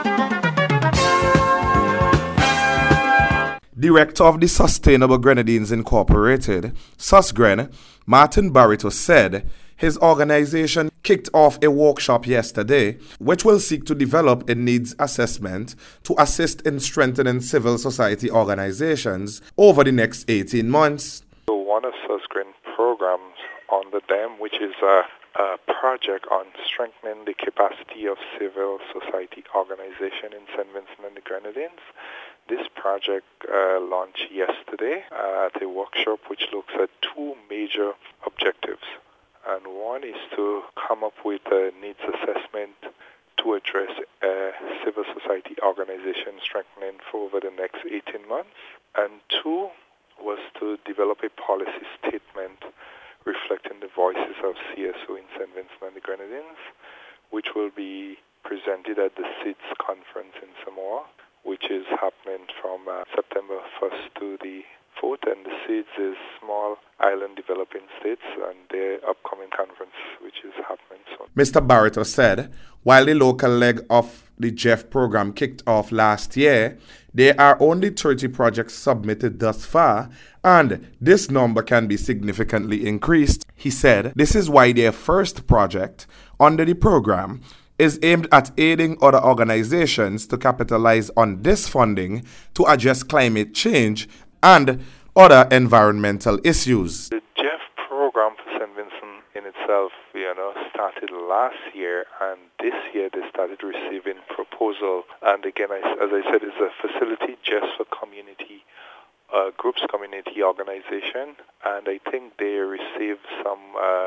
Director of the Sustainable Grenadines Incorporated, SUSGren, Martin Barito said his organization kicked off a workshop yesterday which will seek to develop a needs assessment to assist in strengthening civil society organizations over the next 18 months. So one of SUSGren programs on the dam, which is a project on strengthening the capacity of civil society organization in St. Vincent and the Grenadines. This project launched yesterday at a workshop which looks at two major objectives. And one is to come up with a needs assessment to address civil society organization strengthening for over the next 18 months. And two was to develop a policy statement reflecting the voices of CSO in St. Vincent and the Grenadines, which will be presented at the SIDS conference in Samoa, which is happening from September 1st to the 4th, and the SIDS is Small Island Developing States, and their upcoming conference, which is happening soon. Mr. Barito said, while the local leg of the GEF program kicked off last year, there are only 30 projects submitted thus far, and this number can be significantly increased. He said this is why their first project under the program is aimed at aiding other organizations to capitalize on this funding to address climate change and other environmental issues. The GEF program for St. Vincent in itself, started last year, and this year they started receiving proposal. And again, as I said, it's a facility just for community groups, community organization, and I think they received some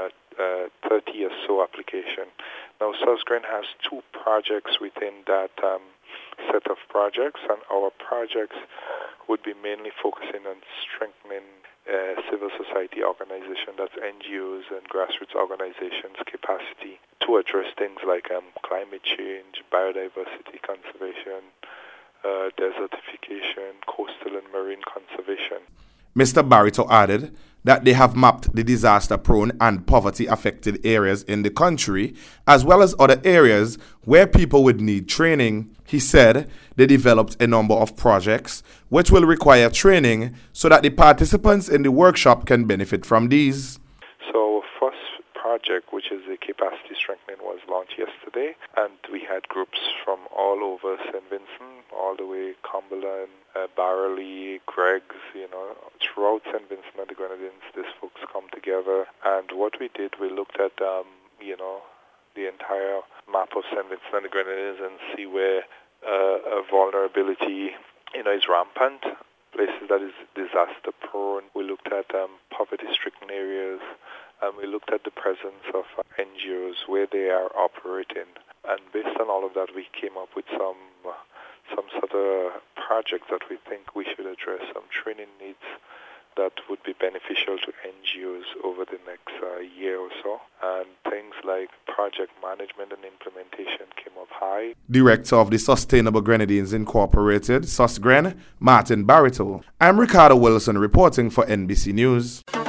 30 or so application. Now, SUSGren has two projects within that set of projects, and our projects would be mainly focusing on strengthening civil society organizations, that's NGOs and grassroots organizations' capacity to address things like climate change, biodiversity conservation, desertification, coastal and marine conservation. Mr. Barito added that they have mapped the disaster-prone and poverty-affected areas in the country, as well as other areas where people would need training. He said they developed a number of projects which will require training so that the participants in the workshop can benefit from these. So our first project, which is the capacity strengthening, was launched yesterday, and we had groups from all over St. Vincent, all the way Cumberland, Barralee, Greggs, throughout St. Vincent and the Grenadines, these folks come together. And what we did, we looked at, the entire map of St. Vincent and the Grenadines and see where vulnerability, is rampant, places that is disaster prone. We looked at poverty-stricken areas, and we looked at the presence of NGOs, where they are operating. And based on all of that, we came up with some sort of projects that we think we should address, some training needs that would be beneficial to NGOs over the next year or so. And things like project management and implementation came up high. Director of the Sustainable Grenadines Incorporated, SUSGren, Martin Barito. I'm Ricardo Wilson reporting for NBC News.